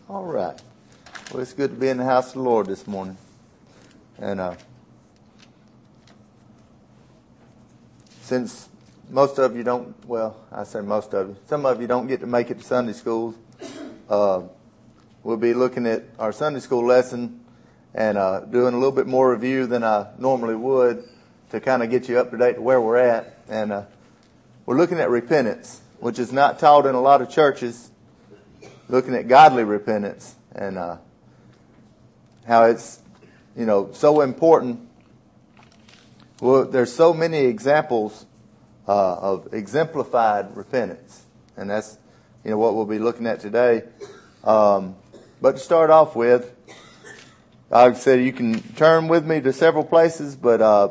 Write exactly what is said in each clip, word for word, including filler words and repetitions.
All right. Well, it's good to be in the house of the Lord this morning. And uh, since most of you don't, well, I say most of you, some of you don't get to make it to Sunday schools, uh, we'll be looking at our Sunday school lesson and uh, doing a little bit more review than I normally would to kind of get you up to date to where we're at. And uh, we're looking at repentance, which is not taught in a lot of churches. Looking at godly repentance and uh, how it's, you know, so important. Well, there's so many examples uh, of exemplified repentance, and that's, you know, what we'll be looking at today. Um, but to start off with, like I said, you can turn with me to several places, but uh,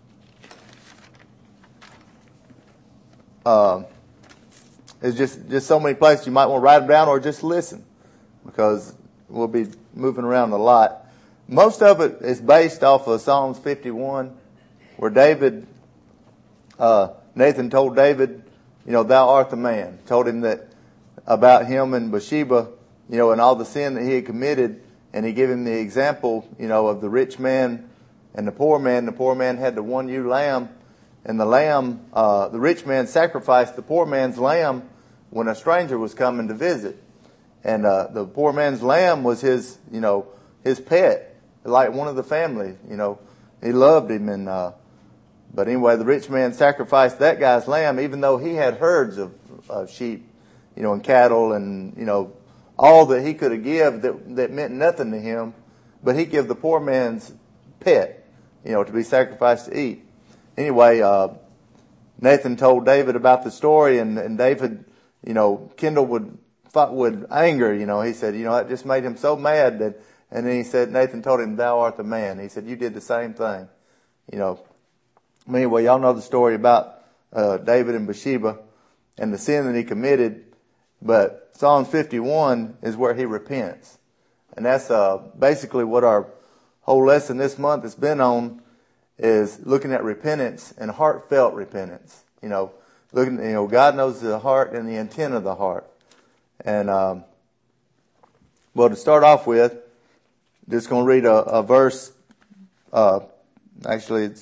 uh, It's just, just so many places you might want to write them down or just listen, because we'll be moving around a lot. Most of it is based off of Psalms fifty-one, where David, uh, Nathan told David, you know, thou art the man. Told him that about him and Bathsheba, you know, and all the sin that he had committed, and he gave him the example, you know, of the rich man and the poor man. The poor man had the one ewe lamb. And the lamb, uh, the rich man sacrificed the poor man's lamb when a stranger was coming to visit. And, uh, the poor man's lamb was his, you know, his pet, like one of the family, you know, he loved him. And, uh, but anyway, the rich man sacrificed that guy's lamb, even though he had herds of, of sheep, you know, and cattle and, you know, all that he could have give that, that meant nothing to him. But he gave the poor man's pet, you know, to be sacrificed to eat. Anyway, uh, Nathan told David about the story, and, and David, you know, kindled with, with anger, you know. He said, you know, that just made him so mad that, and then he said, Nathan told him, thou art the man. He said, you did the same thing, you know. Anyway, y'all know the story about, uh, David and Bathsheba and the sin that he committed, but Psalm fifty-one is where he repents. And that's, uh, basically what our whole lesson this month has been on, is looking at repentance and heartfelt repentance. You know, looking, you know, God knows the heart and the intent of the heart. And, um, well, to start off with, just going to read a, a verse, uh, actually it's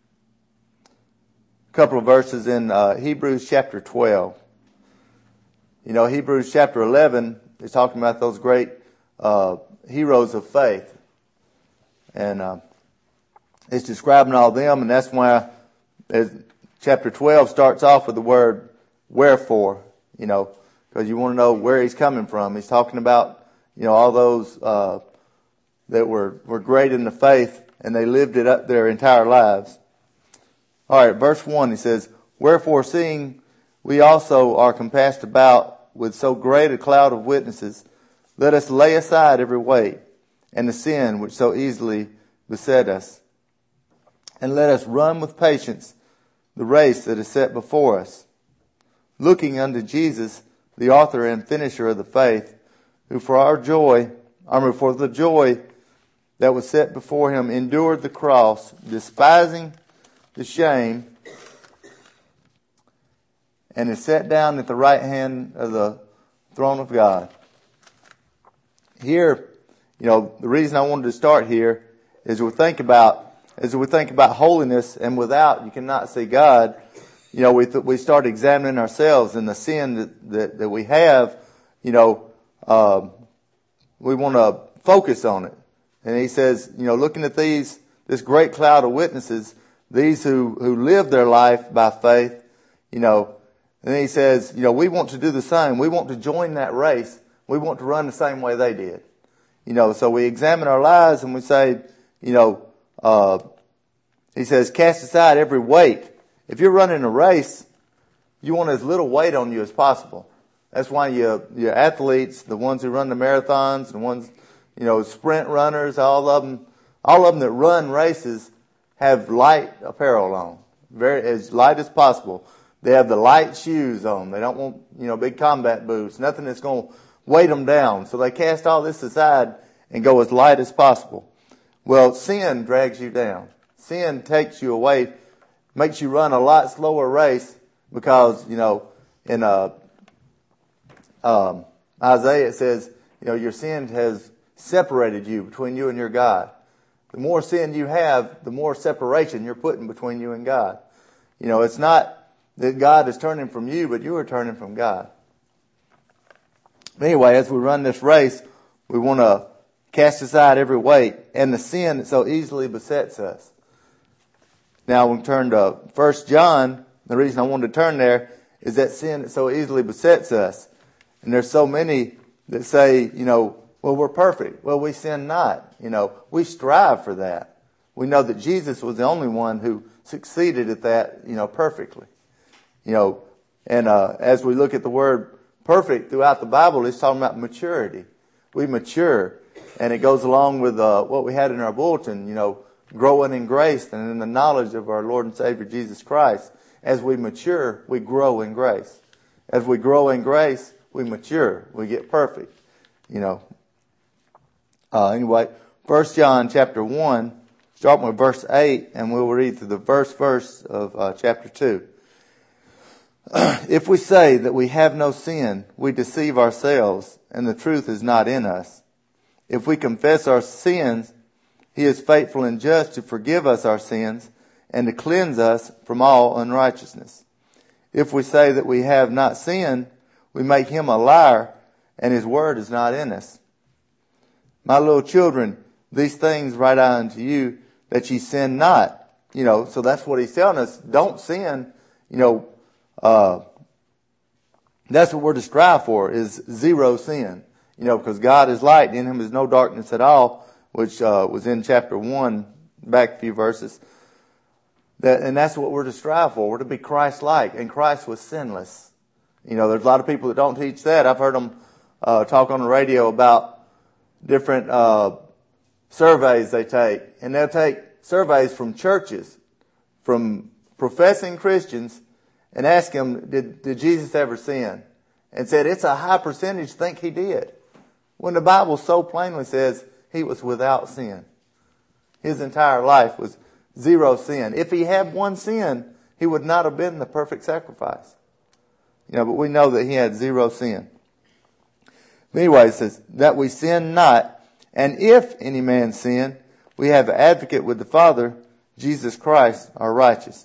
a couple of verses in, uh, Hebrews chapter twelve. You know, Hebrews chapter eleven is talking about those great, uh, heroes of faith. And, uh, it's describing all of them, and that's why chapter twelve starts off with the word wherefore, you know, because you want to know where he's coming from. He's talking about, you know, all those uh, that were, were great in the faith, and they lived it up their entire lives. All right, verse one, he says, wherefore seeing we also are compassed about with so great a cloud of witnesses, let us lay aside every weight and the sin which so easily beset us. And let us run with patience the race that is set before us, looking unto Jesus, the author and finisher of the faith, who for our joy, I mean for the joy that was set before him, endured the cross, despising the shame, and is set down at the right hand of the throne of God. Here, you know, the reason I wanted to start here is we think about As we think about holiness, and without you cannot see God, you know, we th- we start examining ourselves and the sin that, that, that we have, you know, uh, we want to focus on it. And he says, you know, looking at these, this great cloud of witnesses, these who, who live their life by faith, you know, and then he says, you know, we want to do the same. We want to join that race. We want to run the same way they did. You know, so we examine our lives and we say, you know, Uh, he says, cast aside every weight. If you're running a race, you want as little weight on you as possible. That's why you, your athletes, the ones who run the marathons, the ones, you know, sprint runners, all of them, all of them that run races have light apparel on. Very, as light as possible. They have the light shoes on. They don't want, you know, big combat boots, nothing that's going to weight them down. So they cast all this aside and go as light as possible. Well, sin drags you down. Sin takes you away, makes you run a lot slower race because, you know, in uh, um, Isaiah it says, You know, your sin has separated you, between you and your God. The more sin you have, the more separation you're putting between you and God. You know, it's not that God is turning from you, but you are turning from God. Anyway, as we run this race, we want to cast aside every weight and the sin that so easily besets us. Now we turn to First John. The reason I wanted to turn there is that sin that so easily besets us. And there's so many that say, you know, well, we're perfect. Well, we sin not. You know, we strive for that. We know that Jesus was the only one who succeeded at that, you know, perfectly. You know, and uh, as we look at the word perfect throughout the Bible, it's talking about maturity. We mature. And it goes along with uh, what we had in our bulletin, you know, growing in grace and in the knowledge of our Lord and Savior Jesus Christ. As we mature, we grow in grace. As we grow in grace, we mature. We get perfect. You know. Uh, anyway, First John chapter one, starting with verse eight, and we'll read through the first verse of uh, chapter two. If we say that we have no sin, we deceive ourselves, and the truth is not in us. If we confess our sins, He is faithful and just to forgive us our sins and to cleanse us from all unrighteousness. If we say that we have not sinned, we make Him a liar, and His word is not in us. My little children, these things write I unto you, that ye sin not. You know, so that's what He's telling us. Don't sin. You know, uh, that's what we're to strive for, is zero sin. You know, because God is light, in Him is no darkness at all, which uh, was in chapter one, back a few verses. That, and that's what we're to strive for. We're to be Christ-like, and Christ was sinless. You know, there's a lot of people that don't teach that. I've heard them uh, talk on the radio about different uh, surveys they take. And they'll take surveys from churches, from professing Christians, and ask them, did, did Jesus ever sin? And said it's a high percentage think He did. When the Bible so plainly says He was without sin. His entire life was zero sin. If He had one sin, He would not have been the perfect sacrifice. You know, but we know that He had zero sin. But anyway, it says, that we sin not, and if any man sin, we have an advocate with the Father, Jesus Christ, our righteous.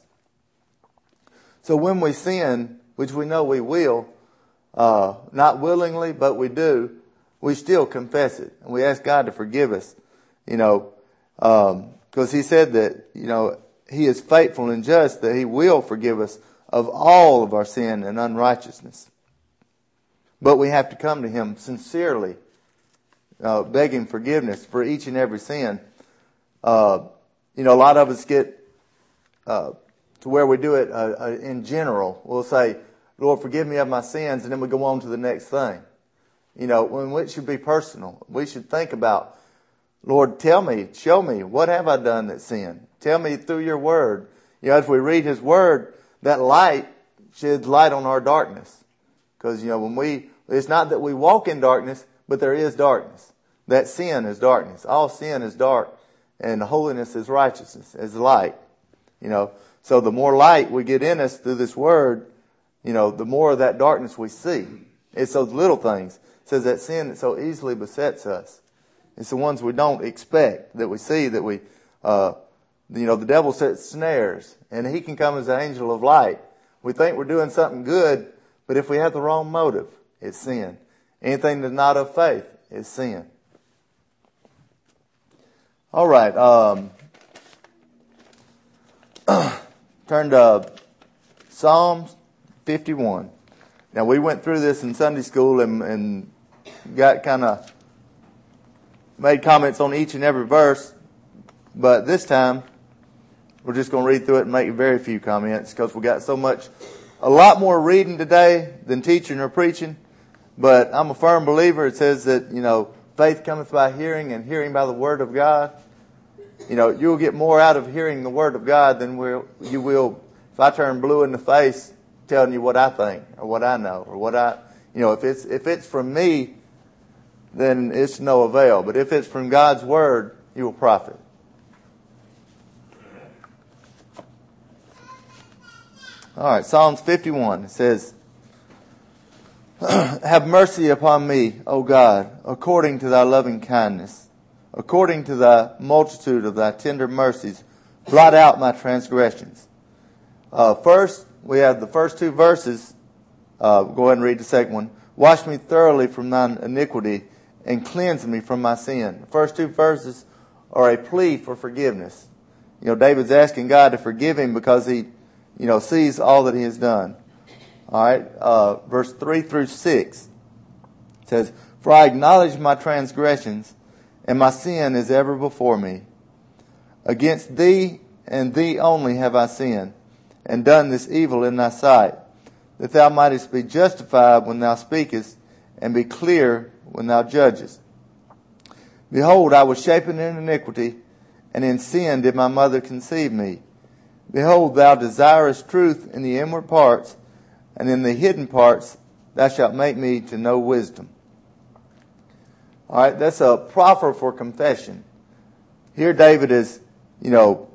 So when we sin, which we know we will, uh, not willingly, but we do, we still confess it. And we ask God to forgive us, you know, um, because He said that, you know, He is faithful and just, that He will forgive us of all of our sin and unrighteousness. But we have to come to Him sincerely, uh, begging forgiveness for each and every sin. Uh, you know, a lot of us get uh, to where we do it uh, uh, in general. We'll say, Lord, forgive me of my sins, and then we go on to the next thing. You know, when it should be personal. We should think about, Lord, tell me, show me, what have I done that sin? Tell me through your word. You know, as we read His word, that light sheds light on our darkness. Because, you know, when we, it's not that we walk in darkness, but there is darkness. That sin is darkness. All sin is dark. And holiness is righteousness, is light. You know, so the more light we get in us through this word, you know, the more of that darkness we see. It's those little things. It says that sin that so easily besets us. It's the ones we don't expect, that we see, that we, uh, you know, the devil sets snares, and he can come as an angel of light. We think we're doing something good, but if we have the wrong motive, it's sin. Anything that's not of faith is sin. All right. Um, turn to Psalms fifty-one. Now, we went through this in Sunday school and, and got kind of made comments on each and every verse, but this time we're just going to read through it and make very few comments because we got so much, a lot more reading today than teaching or preaching. But I'm a firm believer. It says that, you know, faith cometh by hearing and hearing by the word of God. You know, you'll get more out of hearing the word of God than will, you will if I turn blue in the face telling you what I think or what I know or what I, you know, if it's, if it's from me, then it's no avail. But if it's from God's word, you will profit. All right, Psalms fifty-one. It says, Have mercy upon me, O God, according to thy loving kindness. According to thy multitude of thy tender mercies, blot out my transgressions. Uh, first, we have the first two verses. Uh, go ahead and read the second one. Wash me thoroughly from thine iniquity and cleanse me from my sin. The first two verses are a plea for forgiveness. You know, David's asking God to forgive him because he, you know, sees all that he has done. All right, uh, verse three through six says, For I acknowledge my transgressions, and my sin is ever before me. Against thee and thee only have I sinned, and done this evil in thy sight, that thou mightest be justified when thou speakest, and be clear when thou judgest. Behold, I was shapen in iniquity, and in sin did my mother conceive me. Behold, thou desirest truth in the inward parts, and in the hidden parts thou shalt make me to know wisdom. All right, that's a proffer for confession. Here David is, you know,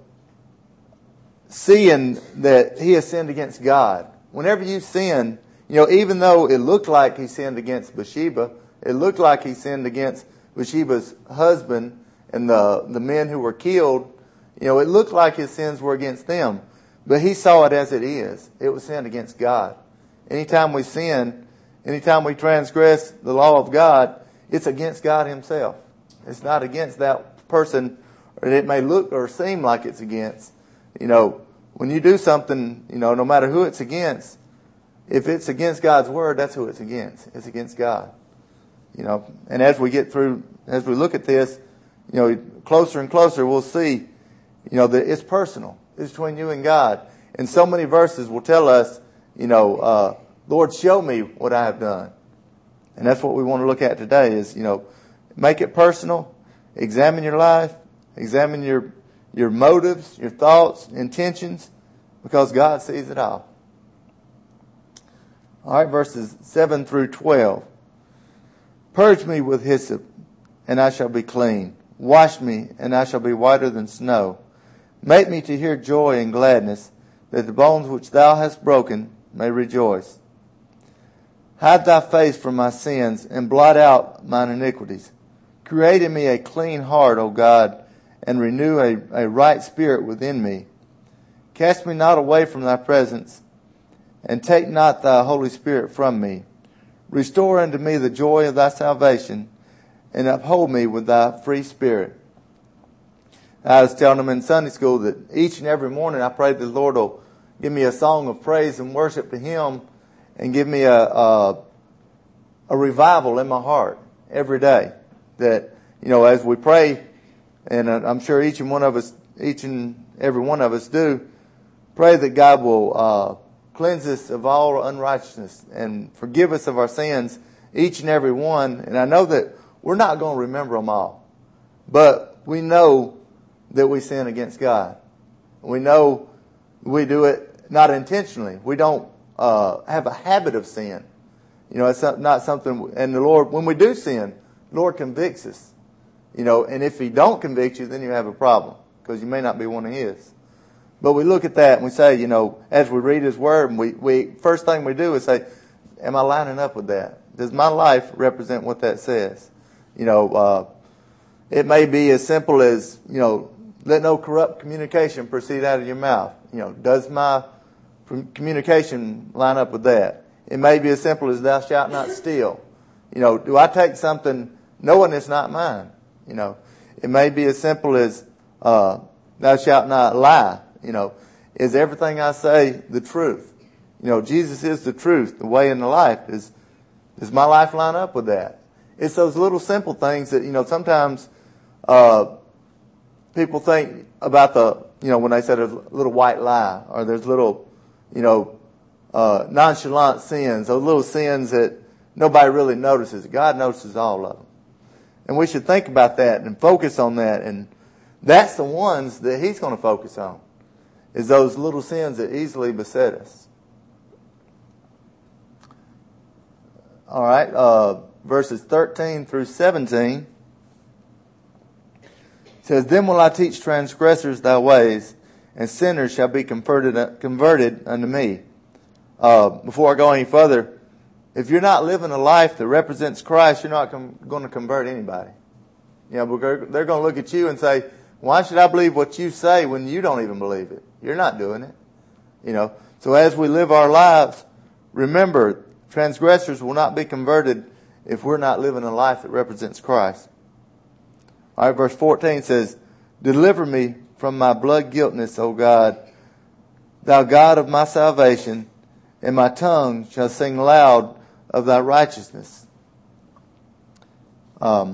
seeing that he has sinned against God. Whenever you sin, you know, even though it looked like he sinned against Bathsheba, it looked like he sinned against Bathsheba's husband and the, the men who were killed, you know, it looked like his sins were against them. But he saw it as it is. It was sin against God. Anytime we sin, anytime we transgress the law of God, it's against God himself. It's not against that person, or it may look or seem like it's against. You know, when you do something, you know, no matter who it's against, if it's against God's word, that's who it's against. It's against God. You know, and as we get through, as we look at this, you know, closer and closer, we'll see, you know, that it's personal. It's between you and God. And so many verses will tell us, you know, uh, Lord, show me what I have done. And that's what we want to look at today is, you know, make it personal, examine your life, examine your, your motives, your thoughts, intentions, because God sees it all. All right, verses seven through twelve. Purge me with hyssop, and I shall be clean. Wash me, and I shall be whiter than snow. Make me to hear joy and gladness, that the bones which thou hast broken may rejoice. Hide thy face from my sins, and blot out mine iniquities. Create in me a clean heart, O God, and renew a, a right spirit within me. Cast me not away from thy presence, and take not thy Holy Spirit from me. Restore unto me the joy of thy salvation, and uphold me with thy free spirit. I was telling them in Sunday school that each and every morning I pray that the Lord will give me a song of praise and worship to him, and give me a, a, a revival in my heart every day. That, you know, as we pray, and I'm sure each and one of us, each and every one of us do, pray that God will uh, cleanse us of all unrighteousness and forgive us of our sins, each and every one. And I know that we're not going to remember them all, but we know that we sin against God. We know we do it not intentionally. We don't uh, have a habit of sin. You know, it's not something, and the Lord, when we do sin, the Lord convicts us. You know, and if he don't convict you, then you have a problem, because you may not be one of his. But we look at that and we say, you know, as we read his word, and we, we first thing we do is say, am I lining up with that? Does my life represent what that says? You know, uh, it may be as simple as, you know, let no corrupt communication proceed out of your mouth. You know, does my communication line up with that? It may be as simple as thou shalt not steal. You know, do I take something knowing it's not mine? You know, it may be as simple as uh, thou shalt not lie. You know, is everything I say the truth? You know, Jesus is the truth, the way, and the life. Is does my life line up with that? It's those little simple things that, you know, sometimes uh, people think about the, you know, when they say there's a little white lie, or there's little, you know, uh, nonchalant sins, those little sins that nobody really notices. God notices all of them. And we should think about that and focus on that. And that's the ones that he's going to focus on, is those little sins that easily beset us. All right, uh, verses thirteen through seventeen. It says, Then will I teach transgressors thy ways, and sinners shall be converted, converted unto me. Uh, before I go any further, if you're not living a life that represents Christ, you're not com- going to convert anybody. You know, because they're going to look at you and say, why should I believe what you say when you don't even believe it? You're not doing it. You know, so as we live our lives, remember, transgressors will not be converted if we're not living a life that represents Christ. All right, verse fourteen says, deliver me from my blood guiltness, O God, thou God of my salvation, and my tongue shall sing loud of thy righteousness. Um,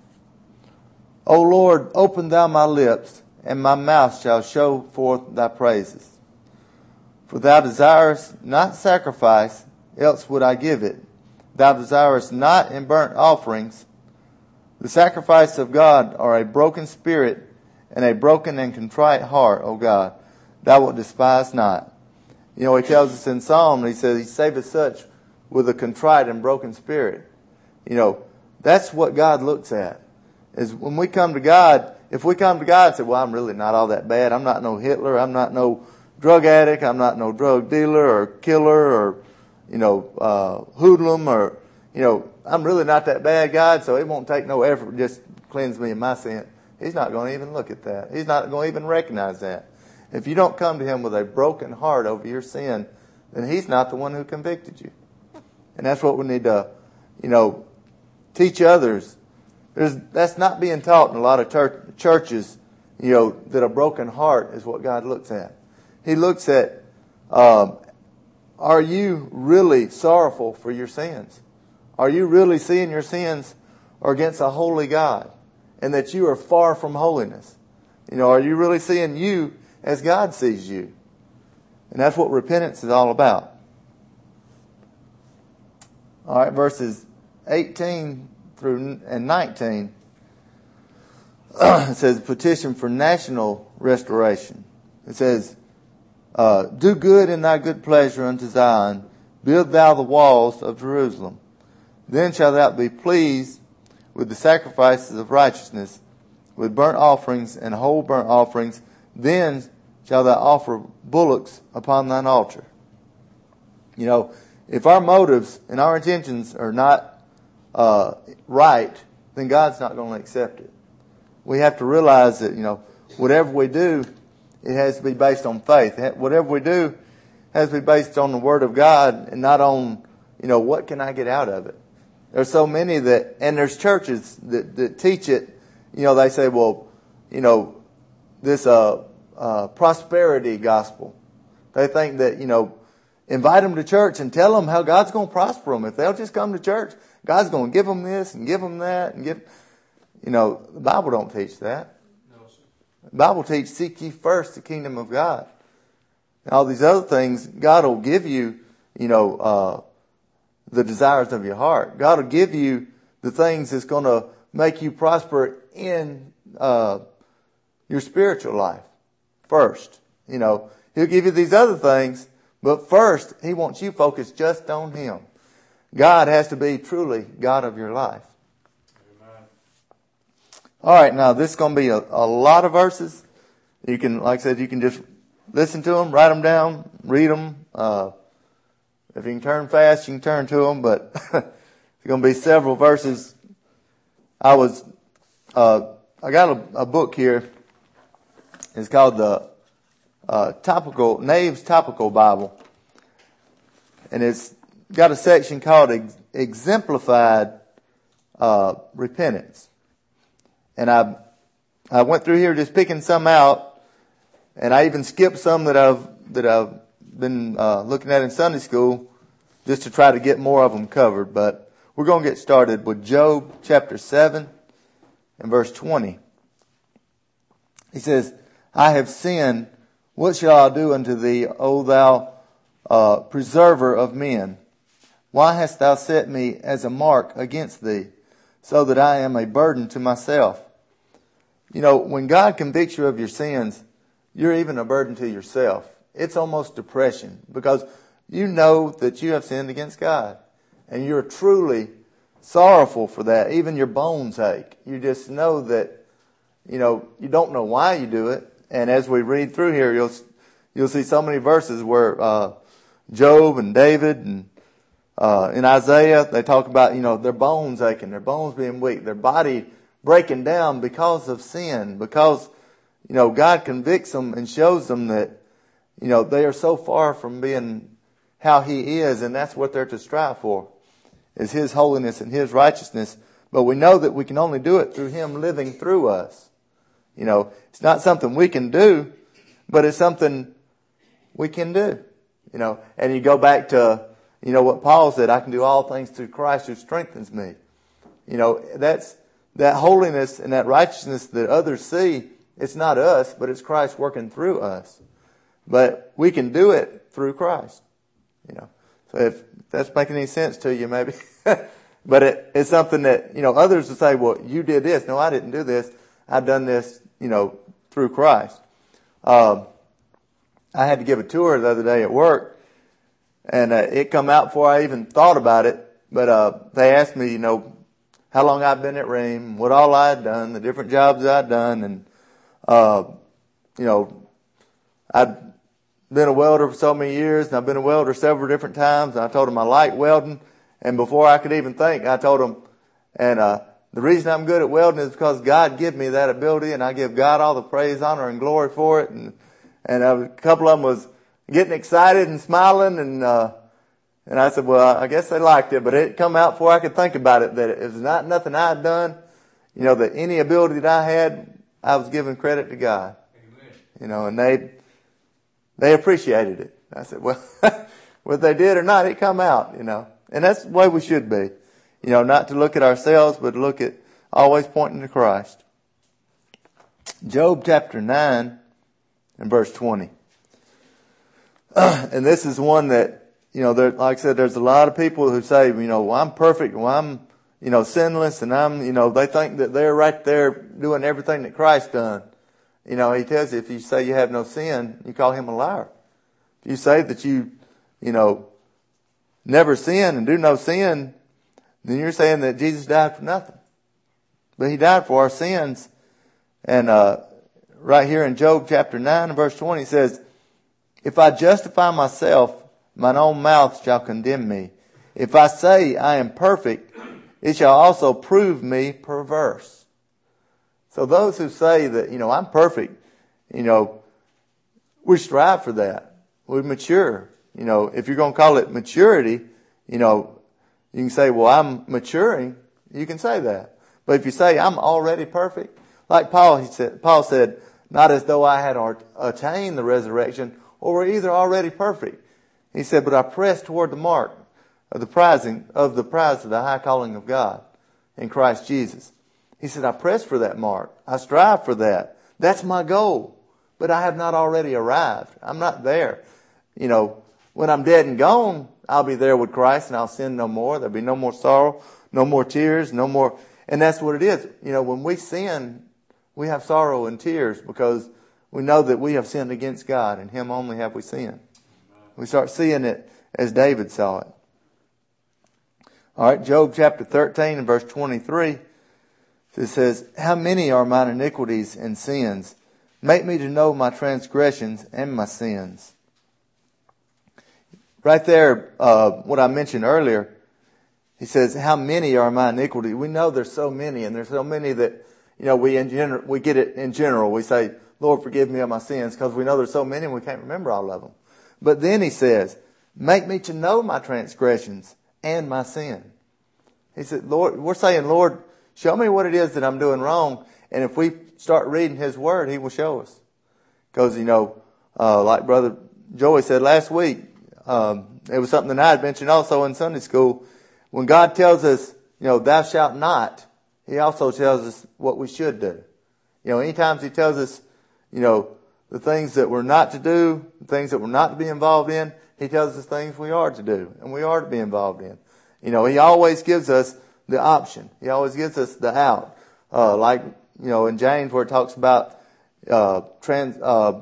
O Lord, open thou my lips, and my mouth shall show forth thy praises. For thou desirest not sacrifice, else would I give it. Thou desirest not in burnt offerings. The sacrifice of God are a broken spirit and a broken and contrite heart, O God, thou wilt despise not. You know, he tells us in Psalm, he says, he saveth such with a contrite and broken spirit. You know, that's what God looks at. Is when we come to God, if we come to God and say, well, I'm really not all that bad. I'm not no Hitler. I'm not no drug addict. I'm not no drug dealer or killer or, you know, uh, hoodlum or, you know, I'm really not that bad, God, so it won't take no effort to just cleanse me of my sin. He's not going to even look at that. He's not going to even recognize that. If you don't come to Him with a broken heart over your sin, then He's not the one who convicted you. And that's what we need to, you know, teach others. There's, that's not being taught in a lot of church, churches, you know, that a broken heart is what God looks at. He looks at, um, are you really sorrowful for your sins? Are you really seeing your sins are against a holy God and that you are far from holiness? You know, are you really seeing you as God sees you? And that's what repentance is all about. All right, verses eighteen through and nineteen. It says petition for national restoration. It says, uh, do good in thy good pleasure unto Zion. Build thou the walls of Jerusalem. Then shalt thou be pleased with the sacrifices of righteousness, with burnt offerings and whole burnt offerings. Then shalt thou offer bullocks upon thine altar. You know, if our motives and our intentions are not uh, right, then God's not going to accept it. We have to realize that, you know, whatever we do, it has to be based on faith. Whatever we do has to be based on the Word of God and not on, you know, what can I get out of it? There's so many that, and there's churches that, that teach it. You know, they say, well, you know, this uh, uh, prosperity gospel. They think that, you know, invite them to church and tell them how God's going to prosper them. If they'll just come to church, God's going to give them this and give them that and give. You know, the Bible don't teach that. No, sir. The Bible teaches, seek ye first the kingdom of God. And all these other things, God will give you, you know, uh, the desires of your heart. God will give you the things that's going to make you prosper in uh, your spiritual life first. You know, He'll give you these other things, but first, He wants you focused just on Him. God has to be truly God of your life. Amen. All right, now this is going to be a, a lot of verses. You can, like I said, you can just listen to them, write them down, read them. Uh, if you can turn fast, you can turn to them, but there's going to be several verses. I was, uh, I got a, a book here. It's called the uh, Topical, Nave's Topical Bible. And it's got a section called ex- Exemplified uh, Repentance. And I I went through here just picking some out, and I even skipped some that I've that I've been uh, looking at in Sunday school just to try to get more of them covered. But we're going to get started with Job chapter seven and verse twenty. He says, I have sinned. What shall I do unto thee, O thou uh, preserver of men? Why hast thou set me as a mark against thee, so that I am a burden to myself? You know, when God convicts you of your sins, you're even a burden to yourself. It's almost depression, because you know that you have sinned against God. And you're truly sorrowful for that. Even your bones ache. You just know that, you know, you don't know why you do it. And as we read through here, you'll you'll see so many verses where uh, Job and David and Uh, in Isaiah, they talk about, you know, their bones aching, their bones being weak, their body breaking down because of sin, because, you know, God convicts them and shows them that, you know, they are so far from being how He is, and that's what they're to strive for, is His holiness and His righteousness. But we know that we can only do it through Him living through us. You know, it's not something we can do, but it's something we can do. You know, and you go back to, you know, what Paul said, I can do all things through Christ who strengthens me. You know, that's, that holiness and that righteousness that others see, it's not us, but it's Christ working through us. But we can do it through Christ. You know, so if that's making any sense to you, maybe. But it, it's something that, you know, others will say, well, you did this. No, I didn't do this. I've done this, you know, through Christ. Um, I had to give a tour the other day at work, and uh, it come out before I even thought about it. But uh, they asked me, you know, how long I've been at Ream, what all I had done, the different jobs I'd done, and uh, you know, I'd been a welder for so many years, and I've been a welder several different times. And I told them I like welding, and before I could even think, I told them, and uh, the reason I'm good at welding is because God gave me that ability, and I give God all the praise, honor, and glory for it. And and uh, a couple of them was getting excited and smiling, and uh, and I said, well, I guess they liked it, but it come out before I could think about it that it was not nothing I had done. You know, that any ability that I had, I was giving credit to God. Amen. You know, and they they appreciated it. I said, well, whether they did or not, it come out. You know, and that's the way we should be. You know, not to look at ourselves, but to look at always pointing to Christ. Job chapter nine and verse twenty. And this is one that, you know, there, like I said, there's a lot of people who say, you know, well, I'm perfect, well, I'm, you know, sinless, and I'm, you know, they think that they're right there doing everything that Christ done. You know, He tells you, if you say you have no sin, you call Him a liar. If you say that you, you know, never sin and do no sin, then you're saying that Jesus died for nothing. But He died for our sins. And uh right here in Job chapter nine and verse twenty, it says, if I justify myself, mine own mouth shall condemn me. If I say I am perfect, it shall also prove me perverse. So those who say that, you know, I'm perfect, you know, we strive for that. We mature. You know, if you're going to call it maturity, you know, you can say, well, I'm maturing. You can say that. But if you say I'm already perfect, like Paul, he said, Paul said, not as though I had attained the resurrection or were either already perfect. He said, but I press toward the mark of the prizing of the prize of the high calling of God in Christ Jesus. He said, I press for that mark. I strive for that. That's my goal. But I have not already arrived. I'm not there. You know, when I'm dead and gone, I'll be there with Christ, and I'll sin no more. There'll be no more sorrow, no more tears, no more. And that's what it is. You know, when we sin, we have sorrow and tears because we know that we have sinned against God, and Him only have we sinned. We start seeing it as David saw it. All right, Job chapter thirteen and verse twenty-three. It says, how many are mine iniquities and sins? Make me to know my transgressions and my sins. Right there, uh, what I mentioned earlier, he says, how many are my iniquities? We know there's so many, and there's so many that, you know, we in general, we get it in general. We say, Lord, forgive me of my sins, because we know there's so many and we can't remember all of them. But then he says, make me to know my transgressions and my sin. He said, Lord, we're saying, Lord, show me what it is that I'm doing wrong. And if we start reading His Word, He will show us. Because, you know, uh, like Brother Joey said last week, um, it was something that I had mentioned also in Sunday school. When God tells us, you know, thou shalt not, He also tells us what we should do. You know, anytime He tells us, you know, the things that we're not to do, the things that we're not to be involved in, He tells us things we are to do and we are to be involved in. You know, He always gives us the option. He always gives us the out. Uh, like, you know, in James where it talks about, uh, trans, uh,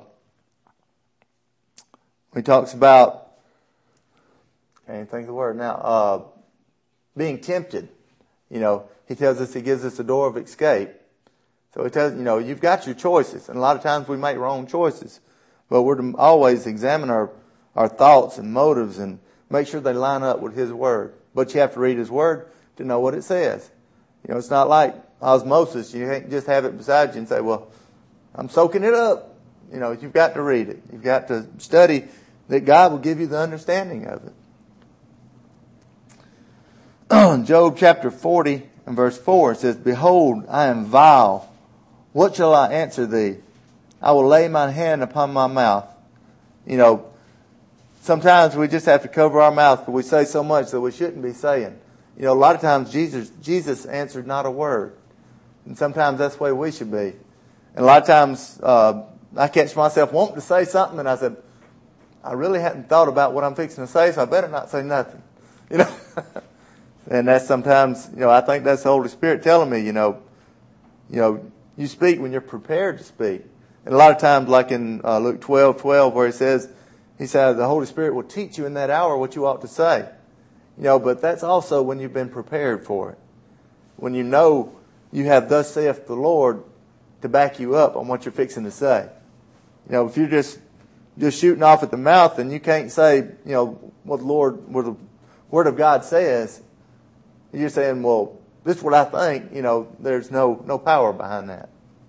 he talks about, I can't even think of the word now, uh, being tempted. You know, He tells us He gives us a door of escape. So He tells, you know, you've got your choices. And a lot of times we make wrong choices. But we're to always examine our, our thoughts and motives and make sure they line up with His Word. But you have to read His Word to know what it says. You know, it's not like osmosis. You can't just have it beside you and say, well, I'm soaking it up. You know, you've got to read it. You've got to study that God will give you the understanding of it. Job chapter forty and verse four, it says, Behold, I am vile. What shall I answer thee? I will lay my hand upon my mouth. You know, sometimes we just have to cover our mouth, but we say so much that we shouldn't be saying. You know, a lot of times Jesus Jesus answered not a word. And sometimes that's the way we should be. And a lot of times uh, I catch myself wanting to say something, and I said, I really hadn't thought about what I'm fixing to say, so I better not say nothing. You know, and that's sometimes, you know, I think that's the Holy Spirit telling me, you know, you know, you speak when you're prepared to speak. And a lot of times, like in uh, Luke twelve twelve, where he says, he said, the Holy Spirit will teach you in that hour what you ought to say. You know, but that's also when you've been prepared for it. When you know you have thus saith the Lord to back you up on what you're fixing to say. You know, if you're just just shooting off at the mouth and you can't say, you know, what the Lord, what the Word of God says, you're saying, well, this is what I think, you know, there's no no power behind that.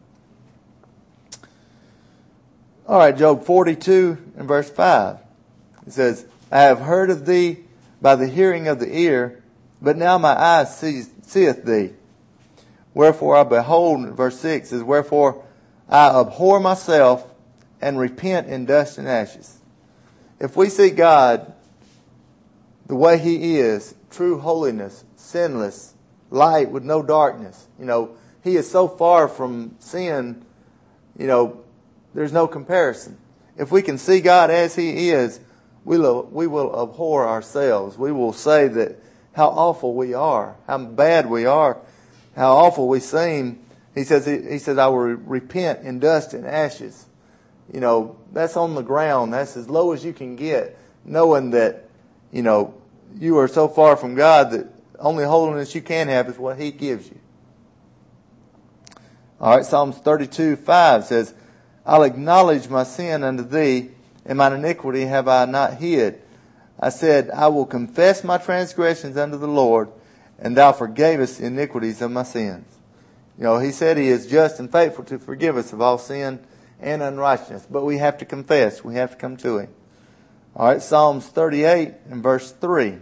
All right, Job forty-two and verse five. It says, I have heard of thee by the hearing of the ear, but now my eye sees, seeth thee. Wherefore I behold, verse six is, wherefore I abhor myself and repent in dust and ashes. If we see God the way He is, true holiness, sinless, light with no darkness, you know, He is so far from sin, you know, there's no comparison. If we can see God as He is, we will, we will abhor ourselves. We will say that how awful we are, how bad we are, how awful we seem. He says, He, he says, I will repent in dust and ashes. You know, that's on the ground. That's as low as you can get, knowing that, you know, you are so far from God that only holiness you can have is what He gives you. All right, Psalms thirty-two five says, I'll acknowledge my sin unto thee, and mine iniquity have I not hid. I said, I will confess my transgressions unto the Lord, and thou forgavest the iniquities of my sins. You know, He said He is just and faithful to forgive us of all sin and unrighteousness. But we have to confess. We have to come to Him. All right, Psalms thirty-eight and verse three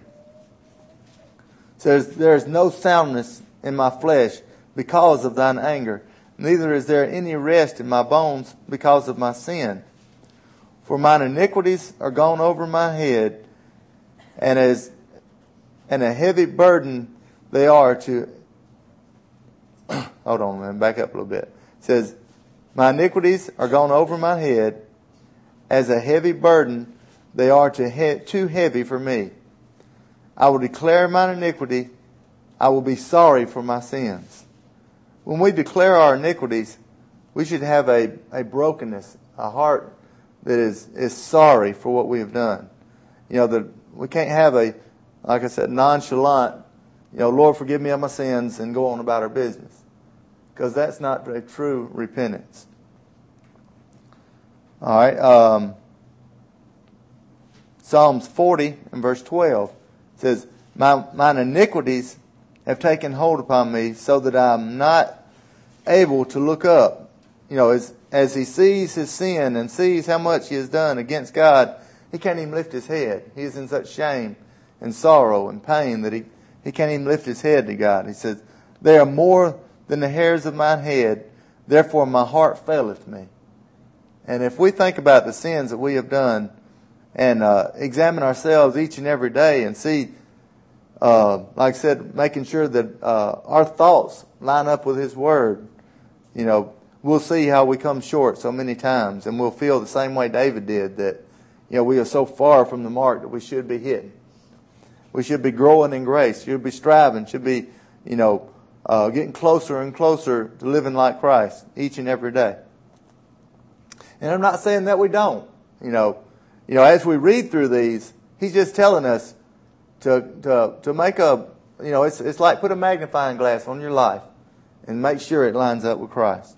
says, there is no soundness in my flesh because of thine anger, neither is there any rest in my bones because of my sin. For mine iniquities are gone over my head, and as and a heavy burden they are to. Hold on, man, back up a little bit. It says, my iniquities are gone over my head, as a heavy burden they are to he- too heavy for me. I will declare mine iniquity. I will be sorry for my sins. When we declare our iniquities, we should have a, a brokenness, a heart that is, is sorry for what we have done. You know, that we can't have a, like I said, nonchalant, you know, Lord, forgive me of my sins, and go on about our business. Because that's not a true repentance. All right. Um, Psalms forty and verse twelve says, my, mine iniquities have taken hold upon me, so that I am not able to look up. You know, as as he sees his sin and sees how much he has done against God, he can't even lift his head. He is in such shame and sorrow and pain that he, he can't even lift his head to God. He says, they are more than the hairs of mine head, therefore my heart faileth me. And if we think about the sins that we have done and uh, examine ourselves each and every day and see, uh, like I said, making sure that uh, our thoughts line up with His Word, you know, we'll see how we come short so many times, and we'll feel the same way David did, that, you know, we are so far from the mark that we should be hitting. We should be growing in grace, should be striving, should be, you know, uh, getting closer and closer to living like Christ each and every day. And I'm not saying that we don't. You know, you know, as we read through these, He's just telling us to to to make a, you know, it's it's like put a magnifying glass on your life and make sure it lines up with Christ.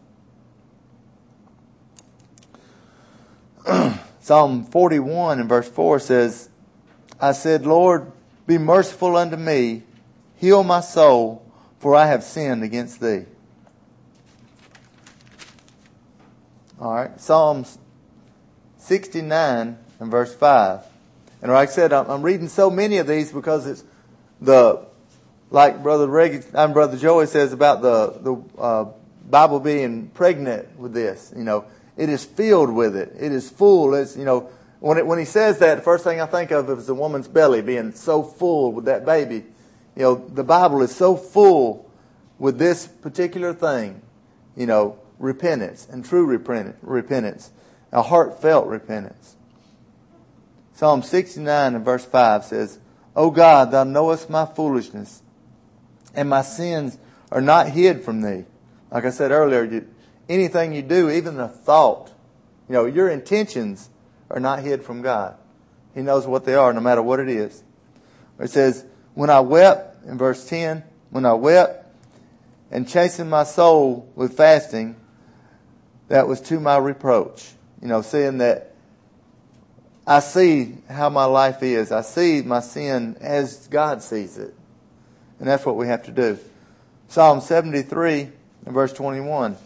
Psalm forty-one and verse four says, I said, Lord, be merciful unto me, heal my soul, for I have sinned against thee. All right, Psalms sixty-nine and verse five. And like I said, I'm reading so many of these because it's the, like Brother Reggie, I'm Brother Joey says about the the uh, Bible being pregnant with this. You know, it is filled with it. It is full. It's, you know, when it, when he says that, the first thing I think of is the woman's belly being so full with that baby. You know, the Bible is so full with this particular thing. You know, repentance and true repentance, a heartfelt repentance. Psalm sixty-nine and verse five says, O God, thou knowest my foolishness, and my sins are not hid from thee. Like I said earlier, you, anything you do, even a thought, you know, your intentions are not hid from God. He knows what they are, no matter what it is. It says, when I wept, in verse ten, when I wept and chastened my soul with fasting, that was to my reproach. You know, seeing that I see how my life is. I see my sin as God sees it. And that's what we have to do. Psalm seventy-three and verse twenty-one.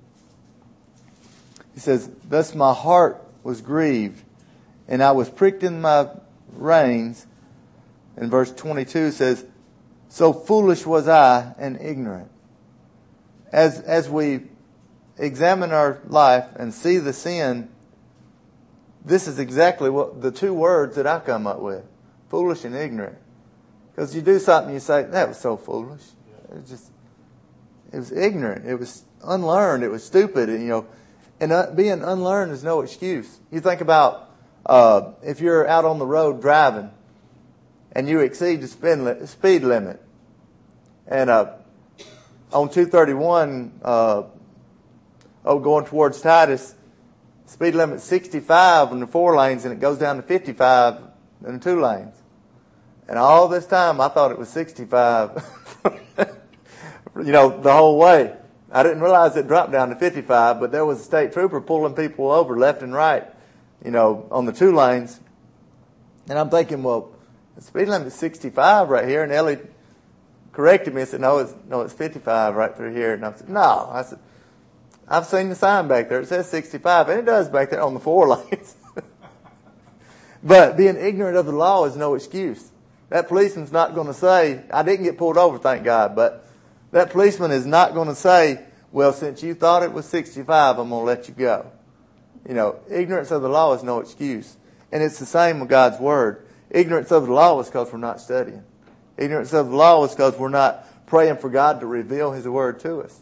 He says, thus my heart was grieved, and I was pricked in my reins. And verse twenty-two says, so foolish was I and ignorant. As, as we examine our life and see the sin, this is exactly what the two words that I come up with. Foolish and ignorant. Because you do something, you say, that was so foolish. It was just, it was ignorant. It was unlearned. It was stupid. And, you know, and uh, being unlearned is no excuse. You think about uh, if you're out on the road driving and you exceed the speed, li- speed limit. And uh, on two thirty-one, uh, oh, going towards Titus, speed limit sixty-five in the four lanes, and it goes down to fifty-five in the two lanes. And all this time, I thought it was sixty-five, you know, the whole way. I didn't realize it dropped down to fifty-five, but there was a state trooper pulling people over left and right, you know, on the two lanes. And I'm thinking, well, the speed limit is sixty-five right here. And Ellie corrected me and said, no, it's, no, it's fifty-five right through here. And I said, no. I said, I've seen the sign back there. It says sixty-five, and it does back there on the four lanes. But being ignorant of the law is no excuse. That policeman's not going to say, I didn't get pulled over, thank God, but that policeman is not going to say, well, since you thought it was sixty-five, I'm going to let you go. You know, ignorance of the law is no excuse. And it's the same with God's Word. Ignorance of the law is because we're not studying. Ignorance of the law is because we're not praying for God to reveal His Word to us.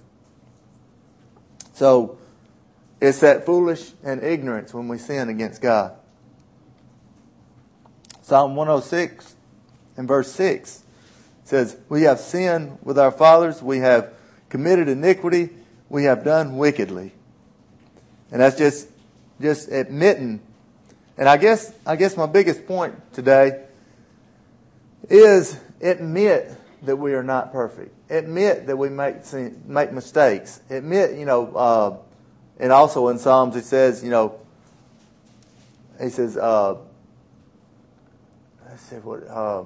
So, it's that foolish and ignorance when we sin against God. Psalm one oh six and verse six says, we have sinned with our fathers, we have committed iniquity, we have done wickedly. And that's just, just admitting. And I guess, I guess my biggest point today is admit that we are not perfect. Admit that we make make mistakes. Admit, you know, uh, and also in Psalms it says, you know, he says, uh, let's see what, uh,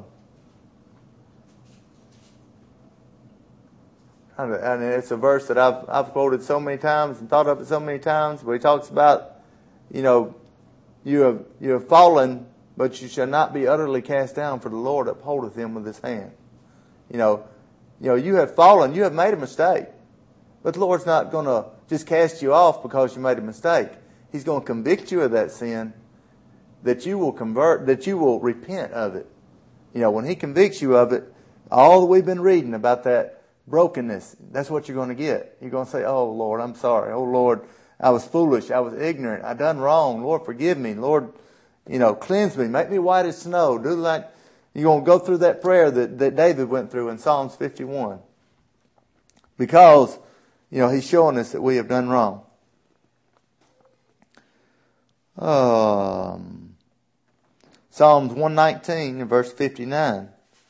and it's a verse that I've I've quoted so many times and thought of it so many times, where he talks about, you know, you have you have fallen, but you shall not be utterly cast down, for the Lord upholdeth him with his hand. You know, you know, you have fallen, you have made a mistake. But the Lord's not going to just cast you off because you made a mistake. He's going to convict you of that sin, that you will convert, that you will repent of it. You know, when He convicts you of it, all that we've been reading about that brokenness, that's what you're going to get. You're going to say, oh, Lord, I'm sorry. Oh, Lord, I was foolish. I was ignorant. I done wrong. Lord, forgive me. Lord, you know, cleanse me. Make me white as snow. Do like, you're going to go through that prayer that, that David went through in Psalms fifty-one. Because, you know, He's showing us that we have done wrong. Um, Psalms one nineteen and verse fifty-nine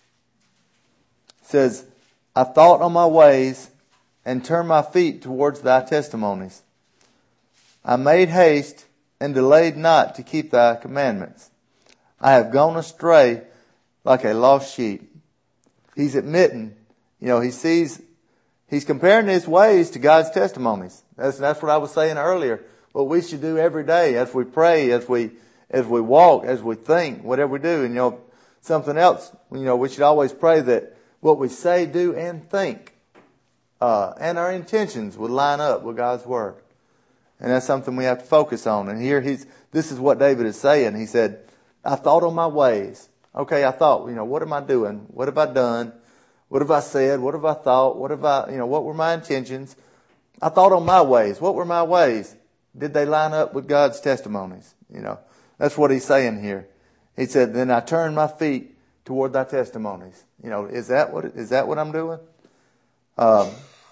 says, I thought on my ways and turned my feet towards thy testimonies. I made haste and delayed not to keep thy commandments. I have gone astray like a lost sheep. He's admitting, you know, he sees, he's comparing his ways to God's testimonies. That's, that's what I was saying earlier. What we should do every day as we pray, as we, as we walk, as we think, whatever we do. And, you know, something else, you know, we should always pray that what we say, do, and think, uh, and our intentions would line up with God's Word. And that's something we have to focus on. And here he's, this is what David is saying. He said, I thought on my ways. Okay, I thought, you know, what am I doing? What have I done? What have I said? What have I thought? What have I, you know, what were my intentions? I thought on my ways. What were my ways? Did they line up with God's testimonies? You know, that's what he's saying here. He said, then I turned my feet toward thy testimonies. You know, is that what, is that what I'm doing? Um,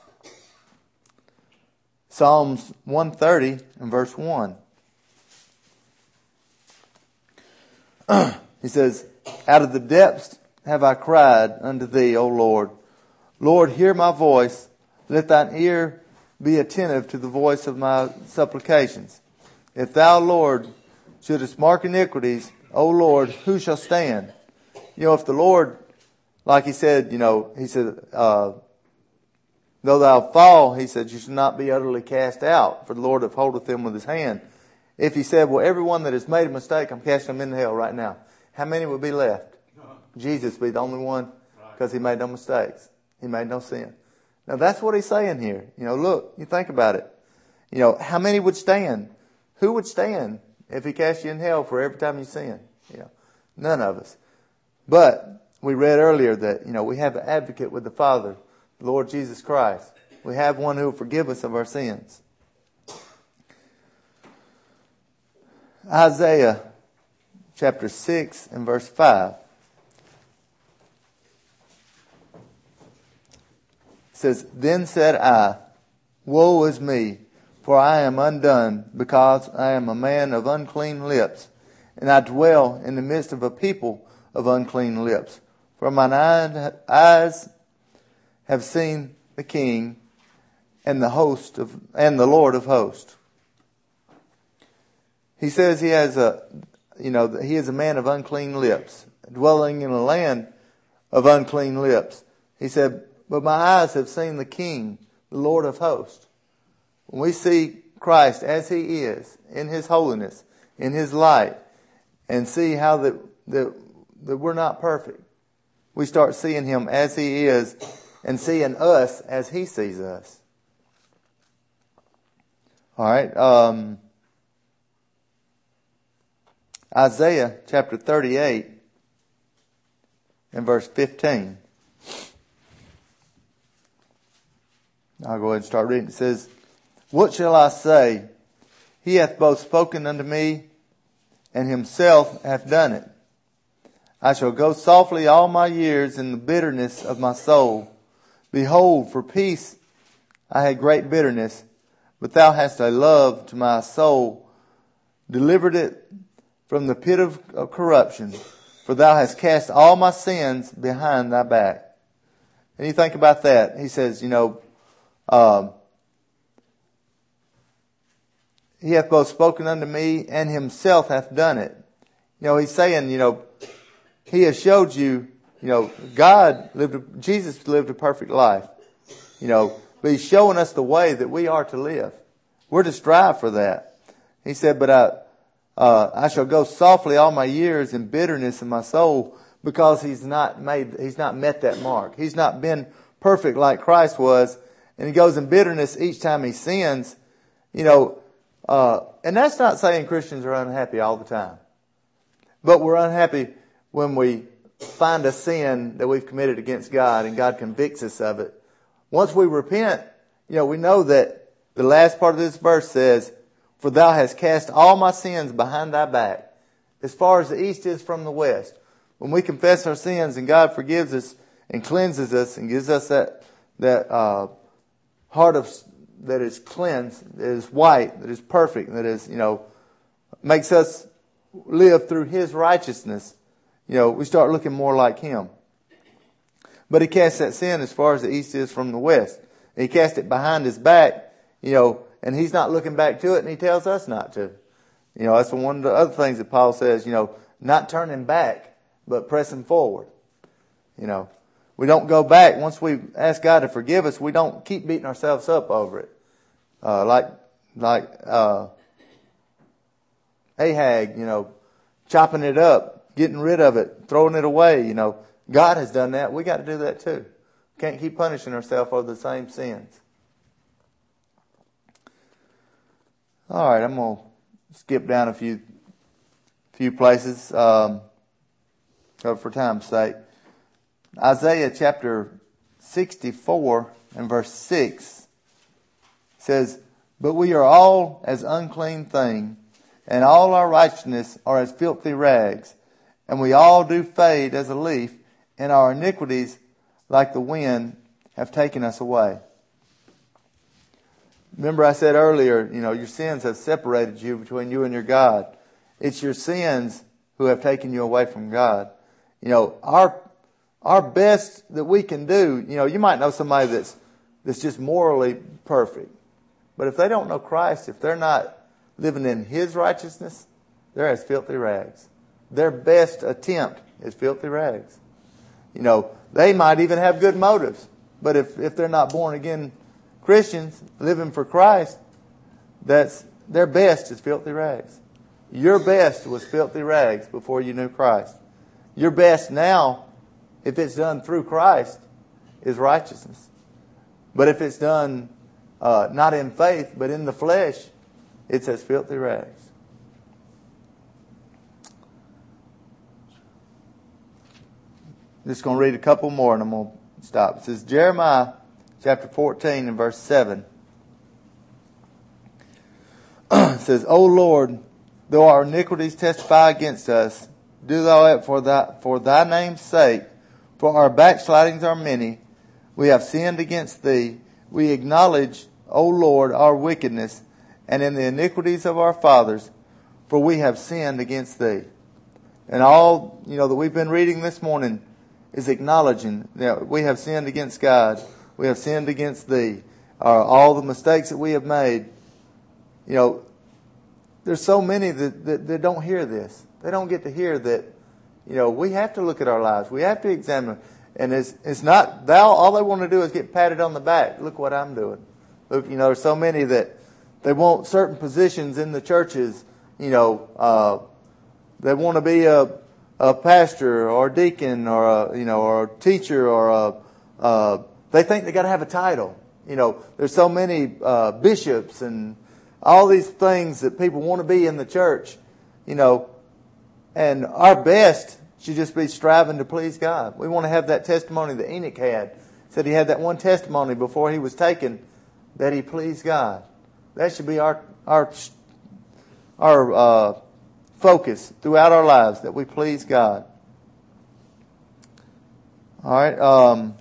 Psalms one thirty and verse one. He says, out of the depths have I cried unto thee, O Lord. Lord, hear my voice. Let thine ear be attentive to the voice of my supplications. If thou, Lord, shouldest mark iniquities, O Lord, who shall stand? You know, if the Lord, like he said, you know, he said, uh, though thou fall, he said, you should not be utterly cast out, for the Lord upholdeth them with his hand. If he said, well, everyone that has made a mistake, I'm casting them into hell right now, how many would be left? Jesus would be the only one, because he made no mistakes. He made no sin. Now that's what he's saying here. You know, look, you think about it. You know, how many would stand? Who would stand if he cast you in hell for every time you sin? You know, none of us. But we read earlier that, you know, we have an advocate with the Father, the Lord Jesus Christ. We have one who will forgive us of our sins. Isaiah chapter six and verse five. It says, then said I, woe is me, for I am undone, because I am a man of unclean lips, and I dwell in the midst of a people of unclean lips. For mine eyes have seen the King, and the host of, and the Lord of hosts. He says he has a, you know, he is a man of unclean lips, dwelling in a land of unclean lips. He said, but my eyes have seen the King, the Lord of hosts. When we see Christ as he is, in his holiness, in his light, and see how that, that, that we're not perfect, we start seeing him as he is and seeing us as he sees us. All right. Um, Isaiah chapter thirty-eight and verse fifteen. I'll go ahead and start reading. It says, what shall I say? He hath both spoken unto me, and himself hath done it. I shall go softly all my years in the bitterness of my soul. Behold, for peace I had great bitterness, but thou hast a love to my soul, delivered it from the pit of, of corruption, for thou hast cast all my sins behind thy back. And you think about that. He says, you know, um, he hath both spoken unto me, and himself hath done it. You know, he's saying, you know, he has showed you, you know, God lived, a, Jesus lived a perfect life, you know, but he's showing us the way that we are to live. We're to strive for that. He said, but I, uh, I shall go softly all my years in bitterness in my soul, because he's not made, he's not met that mark. He's not been perfect like Christ was. And he goes in bitterness each time he sins, you know, uh, and that's not saying Christians are unhappy all the time, but we're unhappy when we find a sin that we've committed against God and God convicts us of it. Once we repent, you know, we know that the last part of this verse says, for thou hast cast all my sins behind thy back, as far as the east is from the west. When we confess our sins and God forgives us and cleanses us and gives us that, that, uh, heart of, that is cleansed, that is white, that is perfect, that is, you know, makes us live through his righteousness. You know, we start looking more like him. But he cast that sin as far as the east is from the west. He cast it behind his back, you know, and he's not looking back to it, and he tells us not to. You know, that's one of the other things that Paul says, you know, not turning back, but pressing forward. You know, we don't go back. Once we ask God to forgive us, we don't keep beating ourselves up over it. Uh, like, like, uh, Ahag, you know, chopping it up, getting rid of it, throwing it away. You know, God has done that. We got to do that too. Can't keep punishing ourselves over the same sins. All right, I'm going to skip down a few few places um, for time's sake. Isaiah chapter sixty-four and verse six says, "But we are all as unclean thing, and all our righteousness are as filthy rags, and we all do fade as a leaf, and our iniquities like the wind have taken us away." Remember I said earlier, you know, your sins have separated you between you and your God. It's your sins who have taken you away from God. You know, our our best that we can do, you know, you might know somebody that's that's just morally perfect. But if they don't know Christ, if they're not living in His righteousness, they're as filthy rags. Their best attempt is filthy rags. You know, they might even have good motives. But if, if they're not born again Christians living for Christ, that's their best is filthy rags. Your best was filthy rags before you knew Christ. Your best now, if it's done through Christ, is righteousness. But if it's done uh, not in faith, but in the flesh, it's as filthy rags. Just going to read a couple more and I'm going to stop. It says Jeremiah chapter fourteen and verse seven. It says, "O Lord, though our iniquities testify against us, do thou it for thy, for thy name's sake, for our backslidings are many. We have sinned against thee. We acknowledge, O Lord, our wickedness, and in the iniquities of our fathers, for we have sinned against thee." And all, you know, that we've been reading this morning is acknowledging that we have sinned against God. We have sinned against thee. Uh, all the mistakes that we have made. You know, there's so many that, that, that don't hear this. They don't get to hear that, you know, we have to look at our lives. We have to examine. And it's, it's not, thou, all they want to do is get patted on the back. Look what I'm doing. Look, you know, there's so many that they want certain positions in the churches. You know, uh, they want to be a, a pastor or a deacon or a, you know, or a teacher or a, uh, they think they got to have a title. You know, there's so many uh, bishops and all these things that people want to be in the church. You know, and our best should just be striving to please God. We want to have that testimony that Enoch had. Said he had that one testimony before he was taken that he pleased God. That should be our our our uh, focus throughout our lives, that we please God. All right. Um,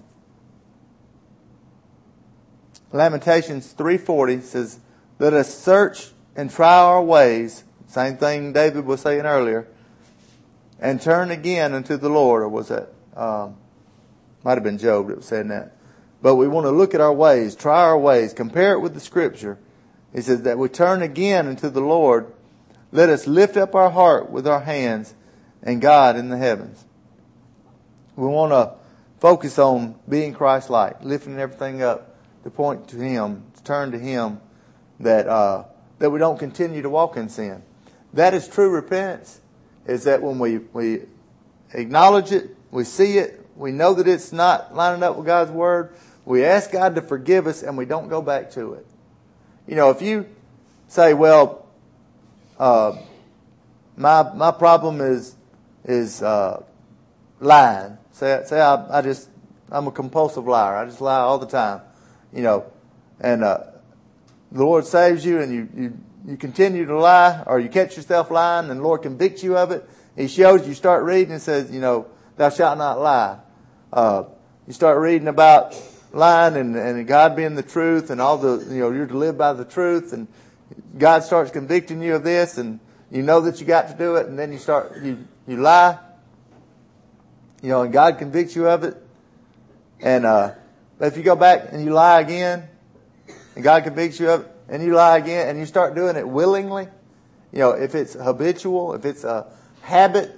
Lamentations three forty says, "Let us search and try our ways." Same thing David was saying earlier. "And turn again unto the Lord." Or was that, um, might have been Job that was saying that. But we want to look at our ways, try our ways, compare it with the Scripture. He says that we turn again unto the Lord. Let us lift up our heart with our hands and God in the heavens. We want to focus on being Christ-like, lifting everything up to point to Him, to turn to Him, that uh, that we don't continue to walk in sin. That is true repentance, is that when we, we acknowledge it, we see it, we know that it's not lining up with God's Word, we ask God to forgive us and we don't go back to it. You know, if you say, well, uh, my my problem is is uh, lying. Say say I, I just I'm a compulsive liar. I just lie all the time. You know, and uh, the Lord saves you, and you, you you continue to lie, or you catch yourself lying, and the Lord convicts you of it. He shows you, start reading, and says, you know, thou shalt not lie. Uh, you start reading about lying and, and God being the truth, and all the, you know, you're to live by the truth, and God starts convicting you of this, and you know that you got to do it, and then you start, you, you lie, you know, and God convicts you of it. And, uh, but if you go back and you lie again, and God convicts you of it, and you lie again, and you start doing it willingly, you know, if it's habitual, if it's a habit,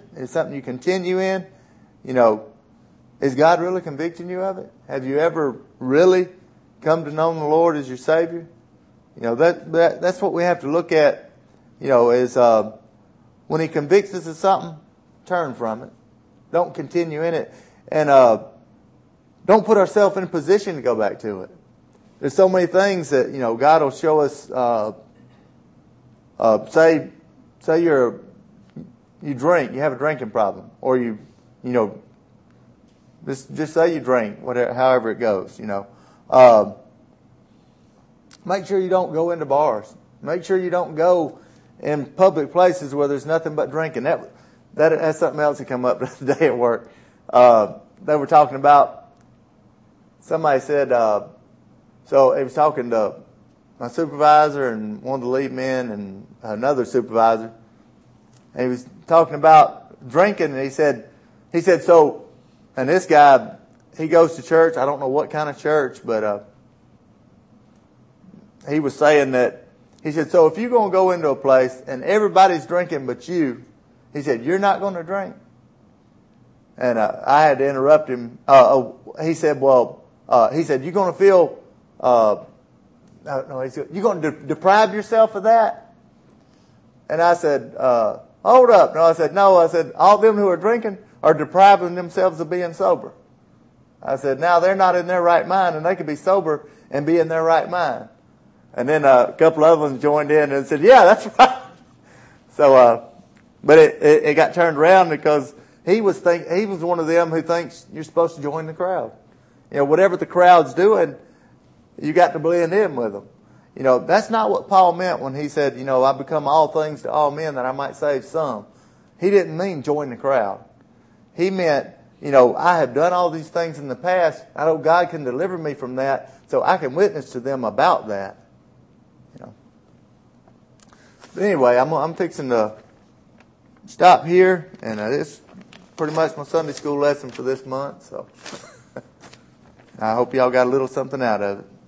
Is it something you continue in? You know, is God really convicting you of it? Have you ever really come to know the Lord as your Savior? You know, that, that that's what we have to look at, you know, is uh, when He convicts us of something, turn from it. Don't continue in it. And uh, don't put ourselves in a position to go back to it. There's so many things that, you know, God will show us, uh, uh, say, say you're, you drink, you have a drinking problem, or you, you know, just, just say you drink, whatever, however it goes, you know. Um, make sure you don't go into bars. Make sure you don't go in public places where there's nothing but drinking. That, that, that's something else that come up today at work. Uh, they were talking about, somebody said, uh, so he was talking to my supervisor and one of the lead men and another supervisor. And he was talking about drinking, and he said, he said, so, and this guy, he goes to church. I don't know what kind of church, but uh, he was saying that, he said, so if you're going to go into a place and everybody's drinking but you, he said, you're not going to drink. And uh, I had to interrupt him. Uh, he said, well, uh, he said, you're going to feel, uh, no, no, he said, you're going to de- deprive yourself of that? And I said, uh, hold up. No, I said, no, I said, all them who are drinking are depriving themselves of being sober. I said, now they're not in their right mind, and they could be sober and be in their right mind. And then uh, a couple other ones joined in and said, yeah, that's right. So, uh, but it, it, it got turned around because he was think he was one of them who thinks you're supposed to join the crowd. You know, whatever the crowd's doing, you got to blend in with them. You know, that's not what Paul meant when he said, you know, I become all things to all men that I might save some. He didn't mean join the crowd. He meant, you know, I have done all these things in the past. I know God can deliver me from that, so I can witness to them about that. You know. But anyway, I'm I'm fixing to stop here, and uh, it's pretty much my Sunday school lesson for this month. So I hope y'all got a little something out of it.